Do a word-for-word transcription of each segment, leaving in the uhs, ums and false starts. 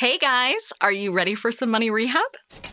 Hey guys, are you ready for some money rehab?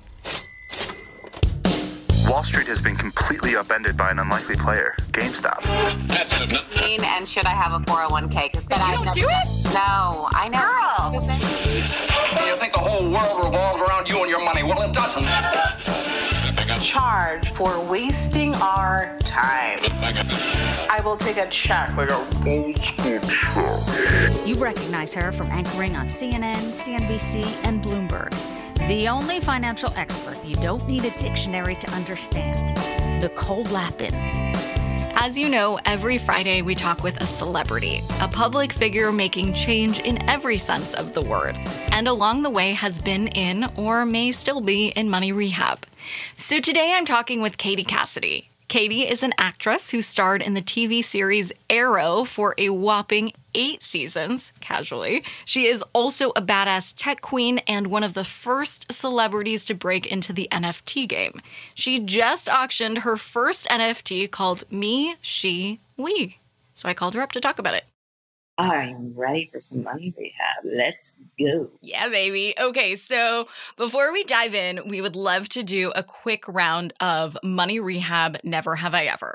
Wall Street has been completely upended by an unlikely player, GameStop. And should I have a four oh one k? Because you I don't do it? No, I know. Girl. You think the whole world revolves around you and your money? Well, it doesn't. Charge for wasting our time. I will take a check like a old school check. You recognize her from anchoring on C N N, C N B C, and Bloomberg. The only financial expert you don't need a dictionary to understand, Nicole Lapin. As you know, every Friday we talk with a celebrity, a public figure making change in every sense of the word, and along the way has been in or may still be in money rehab. So today I'm talking with Katie Cassidy. Katie is an actress who starred in the T V series Arrow for a whopping eight seasons, casually. She is also a badass tech queen and one of the first celebrities to break into the N F T game. She just auctioned her first N F T called Me, She, We. So I called her up to talk about it. I'm ready for some money rehab. Let's go. Yeah, baby. Okay, so before we dive in, we would love to do a quick round of money rehab, never have I ever.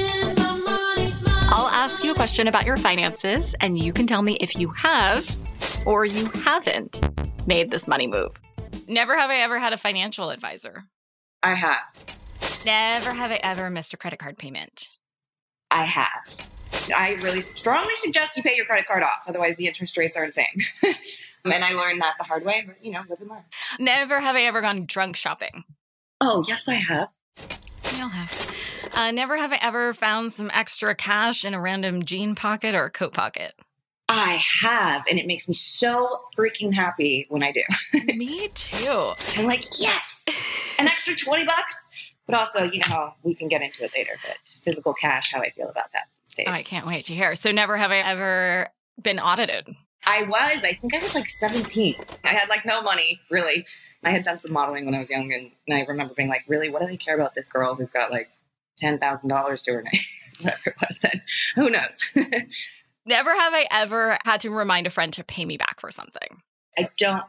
I'll ask you a question about your finances, and you can tell me if you have or you haven't made this money move. Never have I ever had a financial advisor. I have. Never have I ever missed a credit card payment. I have. I really strongly suggest you pay your credit card off. Otherwise, the interest rates are insane. And I learned that the hard way, but, you know, live and learn. Never have I ever gone drunk shopping. Oh, yes, I have. We all have. Uh, never have I ever found some extra cash in a random jean pocket or a coat pocket. I have, and it makes me so freaking happy when I do. Me too. I'm like, yes, an extra twenty bucks. But also, you know, how we can get into it later, but physical cash, how I feel about that these days. Oh, I can't wait to hear. So never have I ever been audited. I was. I think I was like seventeen. I had like no money, really. I had done some modeling when I was young, and, and I remember being like, really, what do they care about this girl who's got like ten thousand dollars to her name? Whatever it was then. Who knows? Never have I ever had to remind a friend to pay me back for something. I don't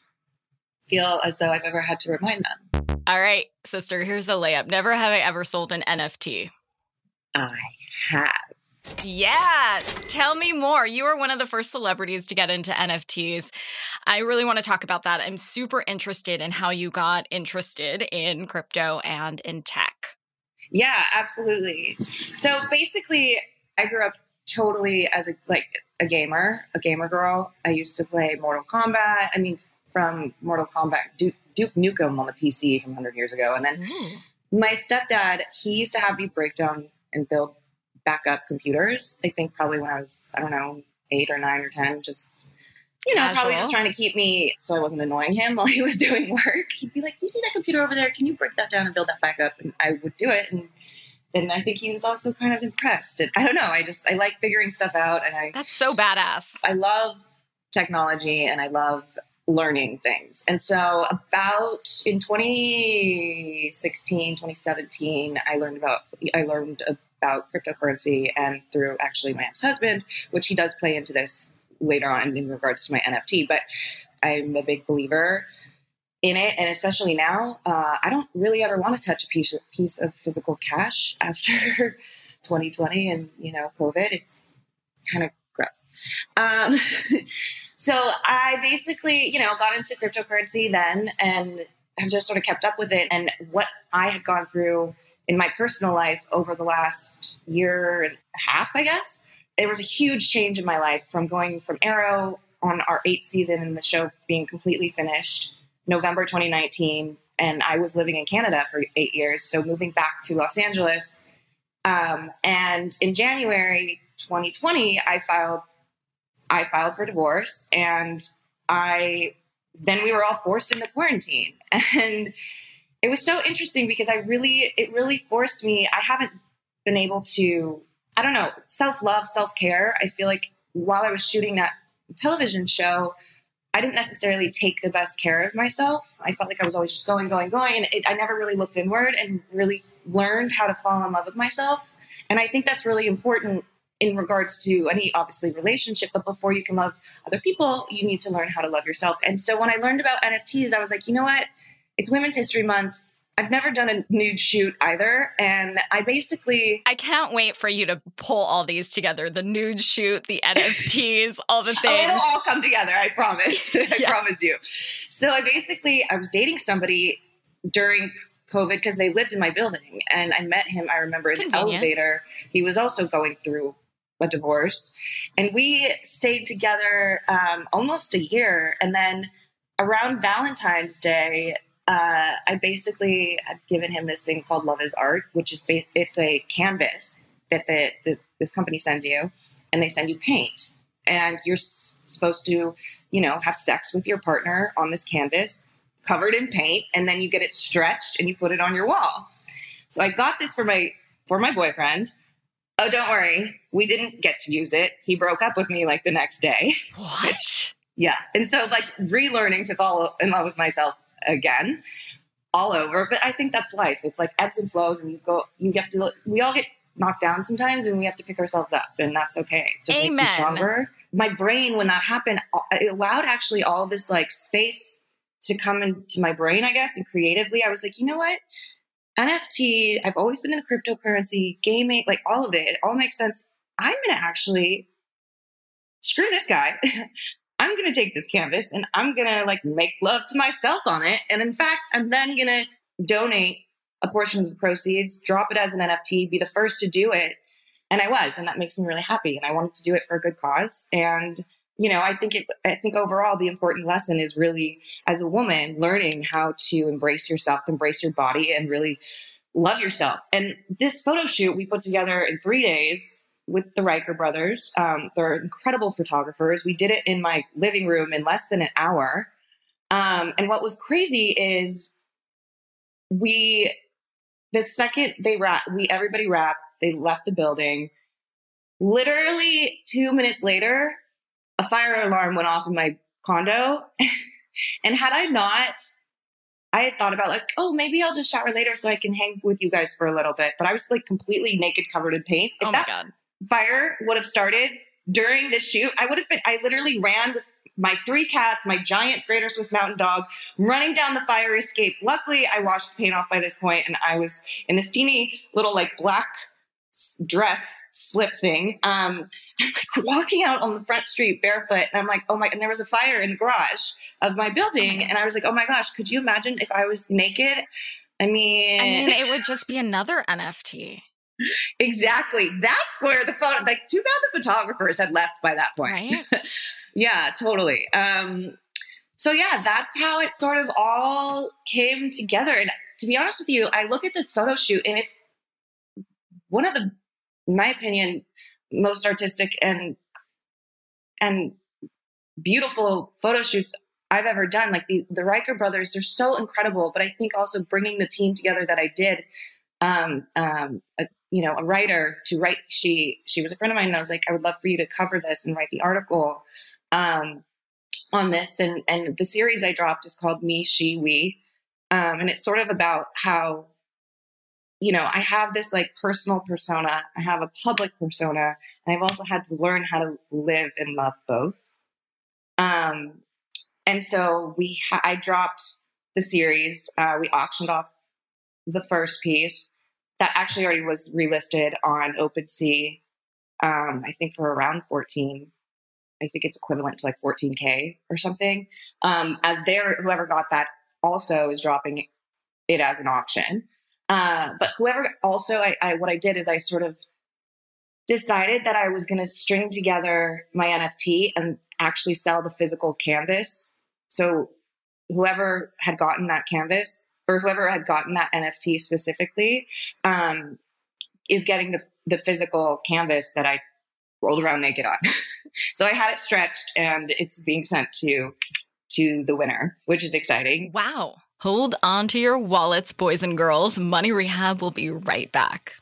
feel as though I've ever had to remind them. All right, sister, here's a layup. Never have I ever sold an N F T. I have. Yeah, tell me more. You are one of the first celebrities to get into N F Ts. I really want to talk about that. I'm super interested in how you got interested in crypto and in tech. Yeah, absolutely. So basically, I grew up totally as a like a gamer, a gamer girl. I used to play Mortal Kombat. I mean, from Mortal Kombat, Duke, Duke Nukem on the P C from one hundred years ago. And then mm. my stepdad, he used to have me break down and build backup computers. I think probably when I was, I don't know, eight or nine or ten, just, you know, Casual. Probably just trying to keep me so I wasn't annoying him while he was doing work. He'd be like, you see that computer over there? Can you break that down and build that back up? And I would do it. And then I think he was also kind of impressed. And I don't know. I just, I like figuring stuff out. And I, That's so badass. I love technology and I love learning things. And so about in twenty sixteen, twenty seventeen, I learned about, I learned about cryptocurrency, and through actually my ex-husband, which he does play into this later on in regards to my N F T, but I'm a big believer in it. And especially now, uh, I don't really ever want to touch a piece, piece of physical cash after twenty twenty and, you know, COVID. It's kind of gross. Um, so I basically, you know, got into cryptocurrency then and have just sort of kept up with it. And what I had gone through in my personal life over the last year and a half, I guess, there was a huge change in my life from going from Arrow on our eighth season and the show being completely finished, November twenty nineteen. And I was living in Canada for eight years. So moving back to Los Angeles. Um, and in January twenty twenty, I filed, I filed for divorce, and I, then we were all forced into quarantine. And it was so interesting because I really, it really forced me, I haven't been able to, I don't know, self-love, self-care. I feel like while I was shooting that television show, I didn't necessarily take the best care of myself. I felt like I was always just going, going, going. And it, I never really looked inward and really learned how to fall in love with myself. And I think that's really important in regards to any, obviously, relationship. But before you can love other people, you need to learn how to love yourself. And so when I learned about N F Ts, I was like, you know what? It's Women's History Month. I've never done a nude shoot either. And I basically... I can't wait for you to pull all these together. The nude shoot, the N F Ts, all the things. Oh, it'll all come together, I promise. I Yeah. promise you. So I basically, I was dating somebody during COVID because they lived in my building. And I met him, I remember, It's in the convenient. elevator. He was also going through a divorce. And we stayed together um, almost a year. And then around Valentine's Day... Uh, I basically had given him this thing called Love is Art, which is ba- it's a canvas that the, the this company sends you, and they send you paint, and you're s- supposed to, you know, have sex with your partner on this canvas covered in paint, and then you get it stretched and you put it on your wall. So I got this for my for my boyfriend. Oh, don't worry, we didn't get to use it. He broke up with me like the next day. What? Yeah, and so like relearning to fall in love with myself again all over. But I think that's life. It's like ebbs and flows, and you go, you have to, we all get knocked down sometimes, and we have to pick ourselves up, and that's okay. It just makes you Amen. stronger. My brain, when that happened, it allowed actually all this like space to come into my brain, I guess, and creatively I was like, you know what? N F T, I've always been into cryptocurrency, gaming, like all of it. It all makes sense. I'm going to actually screw this guy. I'm going to take this canvas and I'm going to like make love to myself on it. And in fact, I'm then going to donate a portion of the proceeds, drop it as an N F T, be the first to do it. And I was, and that makes me really happy. And I wanted to do it for a good cause. And, you know, I think it, I think overall the important lesson is really, as a woman, learning how to embrace yourself, embrace your body, and really love yourself. And this photo shoot we put together in three days with the Riker brothers. Um, they're incredible photographers. We did it in my living room in less than an hour. Um, and what was crazy is we, the second they wrap, we, everybody wrapped, they left the building. Literally two minutes later, a fire alarm went off in my condo. And had I not, I had thought about like, oh, maybe I'll just shower later so I can hang with you guys for a little bit. But I was like completely naked, covered in paint. If Oh my that God. fire would have started during the shoot, I would have been, I literally ran with my three cats, my giant Greater Swiss Mountain Dog, running down the fire escape. Luckily, I washed the paint off by this point, and I was in this teeny little like black dress slip thing. Um, I'm like walking out on the front street barefoot, and I'm like, oh my, and there was a fire in the garage of my building. Oh my and I was like, oh my gosh, could you imagine if I was naked? I mean, I mean, it would just be another N F T. exactly. That's where the photo, like, too bad the photographers had left by that point. Right? Yeah, totally. Um, so yeah, that's how it sort of all came together. And to be honest with you, I look at this photo shoot and it's one of the, in my opinion, most artistic and, and beautiful photo shoots I've ever done. Like the, the Riker brothers, they're so incredible, but I think also bringing the team together that I did, um, um, a, you know, a writer to write, she, she was a friend of mine, and I was like, I would love for you to cover this and write the article, um, on this. And, and the series I dropped is called Me, She, We. Um, and it's sort of about how, you know, I have this like personal persona, I have a public persona, and I've also had to learn how to live and love both. Um, and so we, ha- I dropped the series, uh, we auctioned off the first piece that actually already was relisted on OpenSea. Um, I think for around fourteen, I think it's equivalent to like fourteen K or something. Um, as there, whoever got that also is dropping it as an auction. Uh, but whoever also, I, I, what I did is I sort of decided that I was going to string together my N F T and actually sell the physical canvas. So whoever had gotten that canvas, or whoever had gotten that N F T specifically, um, is getting the the physical canvas that I rolled around naked on. So I had it stretched, and it's being sent to to the winner, which is exciting. Wow. Hold on to your wallets, boys and girls. Money Rehab will be right back.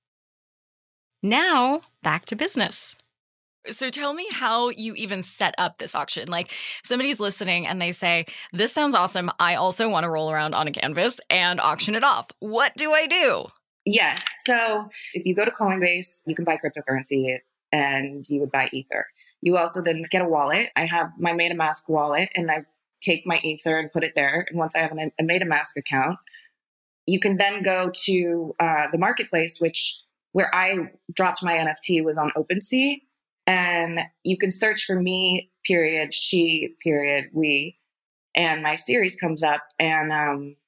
Now, back to business. So tell me how you even set up this auction. Like, if somebody's listening and they say, this sounds awesome, I also want to roll around on a canvas and auction it off. What do I do? Yes. So if you go to Coinbase, you can buy cryptocurrency and you would buy Ether. You also then get a wallet. I have my MetaMask wallet, and I take my Ether and put it there. And once I have an, a MetaMask account, you can then go to uh, the marketplace, which where I dropped my N F T was on OpenSea. And you can search for me, period, she, period, we, and my series comes up. And um,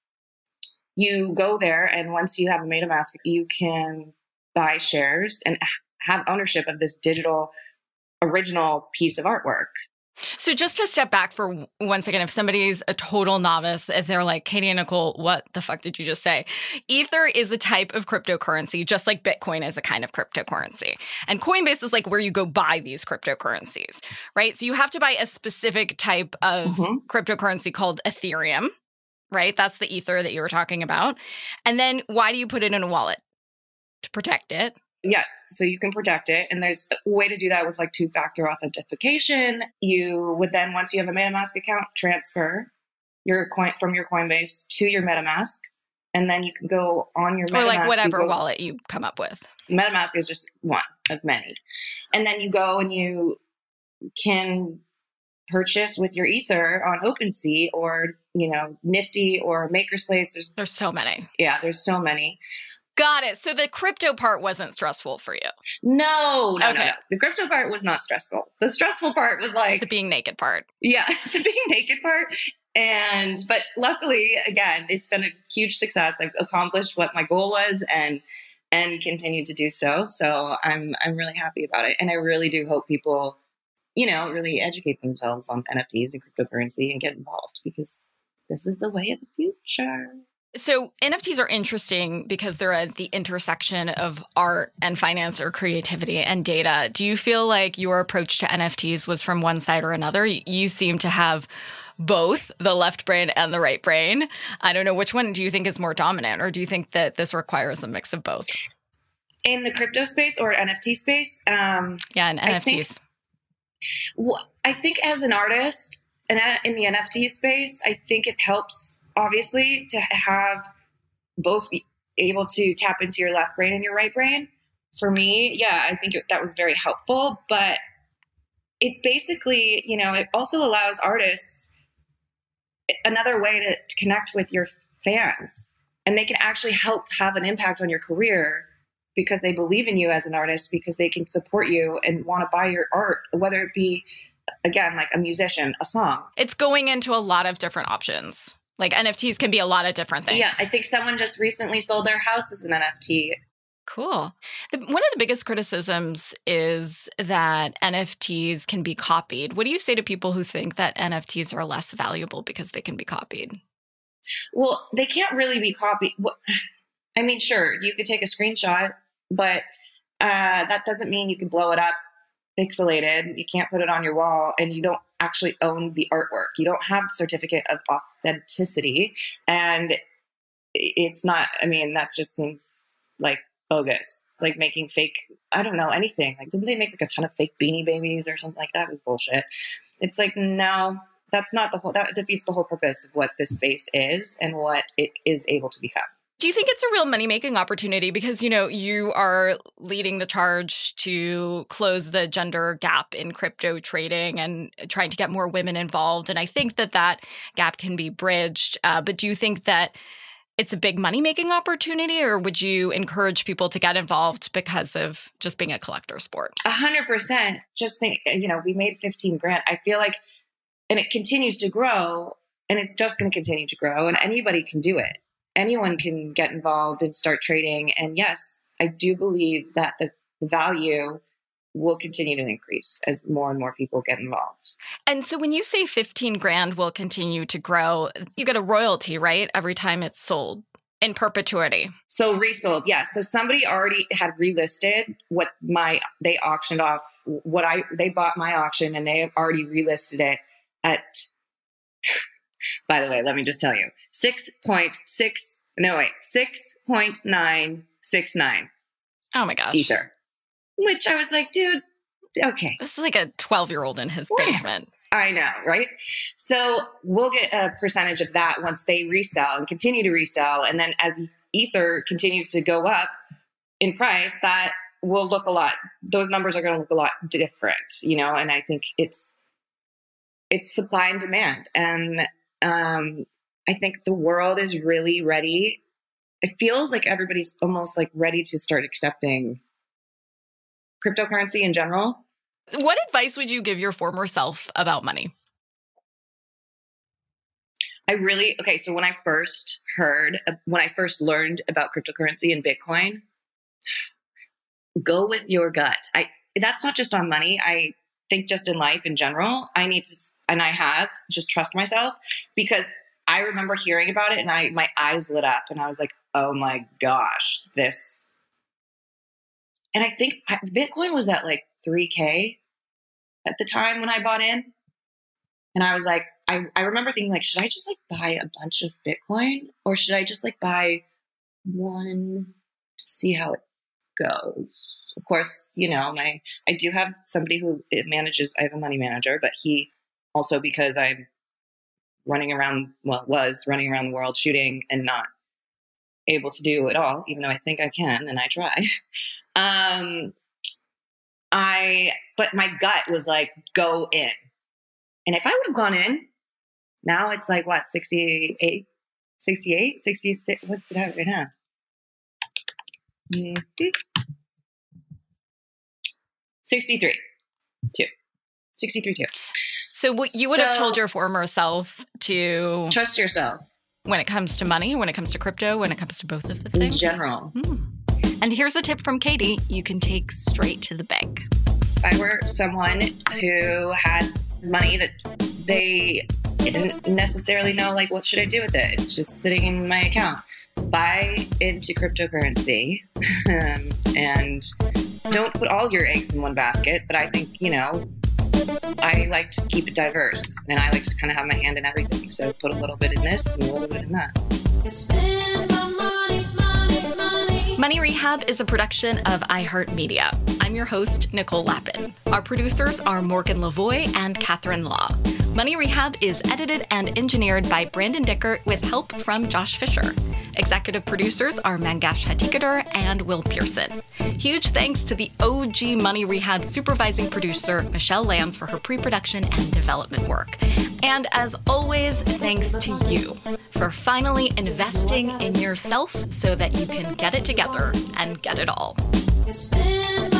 you go there, and once you have a MetaMask, you can buy shares and have ownership of this digital original piece of artwork. So just to step back for one second, if somebody's a total novice, if they're like, Katie and Nicole, what the fuck did you just say? Ether is a type of cryptocurrency, just like Bitcoin is a kind of cryptocurrency. And Coinbase is like where you go buy these cryptocurrencies, right? So you have to buy a specific type of mm-hmm. cryptocurrency called Ethereum, right? That's the Ether that you were talking about. And then why do you put it in a wallet? To protect it. Yes. So you can protect it. And there's a way to do that with like two-factor authentication. You would then, once you have a MetaMask account, transfer your coin from your Coinbase to your MetaMask. And then you can go on your MetaMask. Or like whatever you go, wallet you come up with. MetaMask is just one of many. And then you go and you can purchase with your Ether on OpenSea or, you know, Nifty or Makerspace. There's, there's so many. Yeah, there's so many. Got it. So the crypto part wasn't stressful for you? No, no, okay. no, no. The crypto part was not stressful. The stressful part was like... The being naked part. Yeah, the being naked part. And, but luckily, again, it's been a huge success. I've accomplished what my goal was and and continue to do so. So I'm I'm really happy about it. And I really do hope people, you know, really educate themselves on N F Ts and cryptocurrency and get involved because this is the way of the future. So N F Ts are interesting because they're at the intersection of art and finance or creativity and data. Do you feel like your approach to N F Ts was from one side or another? You seem to have both the left brain and the right brain. I don't know, which one do you think is more dominant, or do you think that this requires a mix of both? In the crypto space or N F T space? Um, yeah, in N F Ts. I think, well, I think as an artist and in the N F T space, I think it helps obviously to have both be able to tap into your left brain and your right brain. For me, yeah, I think it, that was very helpful, but it basically, you know, it also allows artists another way to, to connect with your fans, and they can actually help have an impact on your career because they believe in you as an artist, because they can support you and want to buy your art, whether it be, again, like a musician, a song. It's going into a lot of different options. Like N F Ts can be a lot of different things. Yeah, I think someone just recently sold their house as an N F T. Cool. The, one of the biggest criticisms is that N F Ts can be copied. What do you say to people who think that N F Ts are less valuable because they can be copied? Well, they can't really be copied. I mean, sure, you could take a screenshot, but uh, that doesn't mean you can blow it up pixelated. You can't put it on your wall, and you don't actually own the artwork. You don't have the certificate of authenticity. And it's not, I mean, that just seems like bogus. It's like making fake, I don't know, anything. Like, didn't they make like a ton of fake Beanie Babies or something like that? It was bullshit. It's like, no, that's not the whole, that defeats the whole purpose of what this space is and what it is able to become. Do you think it's a real money-making opportunity? Because, you know, you are leading the charge to close the gender gap in crypto trading and trying to get more women involved. And I think that that gap can be bridged. Uh, but do you think that it's a big money-making opportunity, or would you encourage people to get involved because of just being a collector sport? A hundred percent. Just think, you know, we made fifteen grand. I feel like, and it continues to grow, and it's just going to continue to grow, and anybody can do it. Anyone can get involved and start trading. And yes, I do believe that the, the value will continue to increase as more and more people get involved. And so when you say fifteen grand will continue to grow, you get a royalty, right? Every time it's sold in perpetuity. So resold, yes. So somebody already had relisted what my, they auctioned off what I, they bought my auction, and they have already relisted it at, by the way, let me just tell you, six point six, no wait, six point nine six nine. Oh my gosh. Ether. Which I was like, dude, okay. This is like a twelve-year-old in his basement. I know, right? So we'll get a percentage of that once they resell and continue to resell. And then as Ether continues to go up in price, that will look a lot, those numbers are going to look a lot different, you know, and I think it's, it's supply and demand. And um, I think the world is really ready. It feels like everybody's almost like ready to start accepting cryptocurrency in general. What advice would you give your former self about money? I really, okay, so when I first heard, when I first learned about cryptocurrency and Bitcoin, go with your gut. I, that's not just on money. I think just in life in general, I need to, and I have, just trust myself, because I remember hearing about it and I, my eyes lit up and I was like, oh my gosh, this. And I think Bitcoin was at like three K at the time when I bought in. And I was like, I, I remember thinking like, should I just like buy a bunch of Bitcoin or should I just like buy one to see how it goes? Of course, you know, my, I do have somebody who it manages, I have a money manager, but he also, because I'm running around, well, was running around the world shooting and not able to do it all, even though I think I can and I try. um, I, but my gut was like, go in. And if I would have gone in, now it's like what, sixty-eight, sixty-eight, sixty-six, what's it at right now? Mm-hmm. sixty-three, two. sixty-three, two. So what you would so, have told your former self to trust yourself when it comes to money, when it comes to crypto, when it comes to both of the things? In general. Hmm. And here's a tip from Katie you can take straight to the bank. If I were someone who had money that they didn't necessarily know, like, what should I do with it? It's just sitting in my account. Buy into cryptocurrency um, and don't put all your eggs in one basket. But I think, you know, I like to keep it diverse and I like to kind of have my hand in everything. So put a little bit in this and a little bit in that. Money Rehab is a production of iHeartMedia. I'm your host, Nicole Lappin. Our producers are Morgan Lavoie and Catherine Law. Money Rehab is edited and engineered by Brandon Dickert with help from Josh Fisher. Executive producers are Mangesh Hattikudur and Will Pearson. Huge thanks to the O G Money Rehab supervising producer, Michelle Lambs, for her pre-production and development work. And as always, thanks to you for finally investing in yourself so that you can get it together and get it all.